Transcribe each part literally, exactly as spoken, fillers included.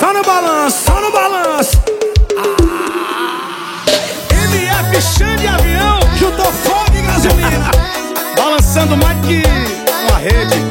Só no balanço, só no balanço. Ah. M F Xande Avião juntou fogo e gasolina, balançando mais que uma rede.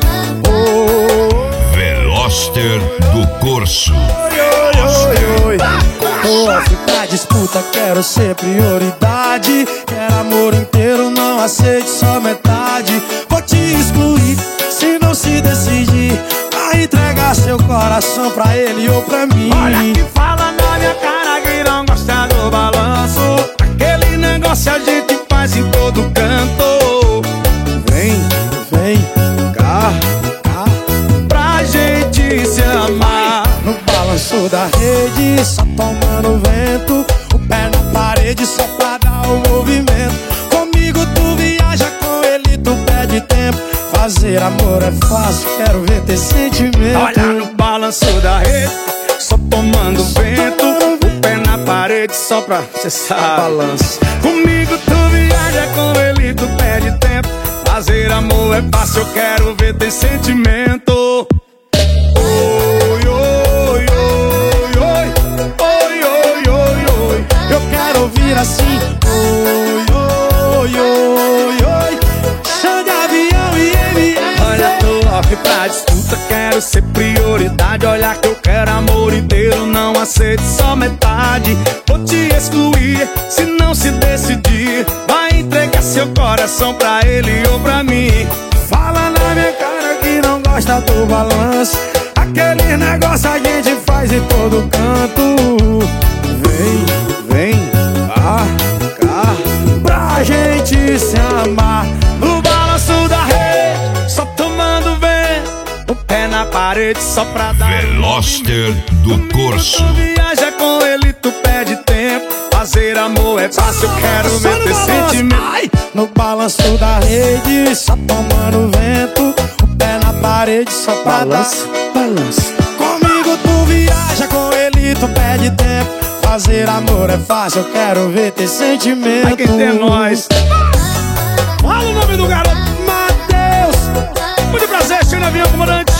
Oh. Veloster do Corso. Oi, oi, oi, oi. Tô aqui pra disputa, quero ser prioridade. Quero amor inteiro, não aceite só metade. Vou te excluir se não se decidir. Vai entregar seu coração pra ele ou pra mim. Olha que fala na minha cara que não gosta do balanço. Aquele negócio a gente faz em todo canto. Vem, vem cá, cá, pra gente se amar. No balanço da rede, só tomando vento. O pé na parede só pra dar o movimento. Comigo tu viaja, com ele tu perde tempo. Fazer amor é fácil, quero ver ter sentimento. Olha no balanço da rede, só tomando vento. O pé na parede só pra cê sabe. Balanço. Comigo tu viaja, com ele tu perde tempo. Fazer amor é fácil, eu quero ver ter sentimento. Oi, oi, oi, oi, oi, oi, oi, oi. Eu quero ouvir assim. Oi, oi, oi, oi. Xande Avião e M F. Olha, tô aqui pra disputa, quero ser prioridade. Olha que eu quero amor inteiro, não aceito só metade. Vou te excluir se não se decidir. Vai entregar seu coração pra ele ou pra mim. Fala na minha cara que não gosta do balanço. Aquele negócio a gente faz em todo canto. Vem, vem, cá, cá, pra gente se amar. No balanço da rede, só tomando vento. O pé na parede só pra dar. Veloster do Corso. Tu viaja, com ele tu perde tempo. Fazer amor é fácil, eu quero ver ter sentimento. Ai! No balanço da rede, só tomando vento. O pé na parede só pra balança, dar balança. Comigo tu viaja, com ele tu perde tempo. Fazer amor é fácil, eu quero ver ter sentimento. Ai, quem tem é nós. Fala o nome do garoto. Matheus. Muito prazer, Xande Avião, comandante.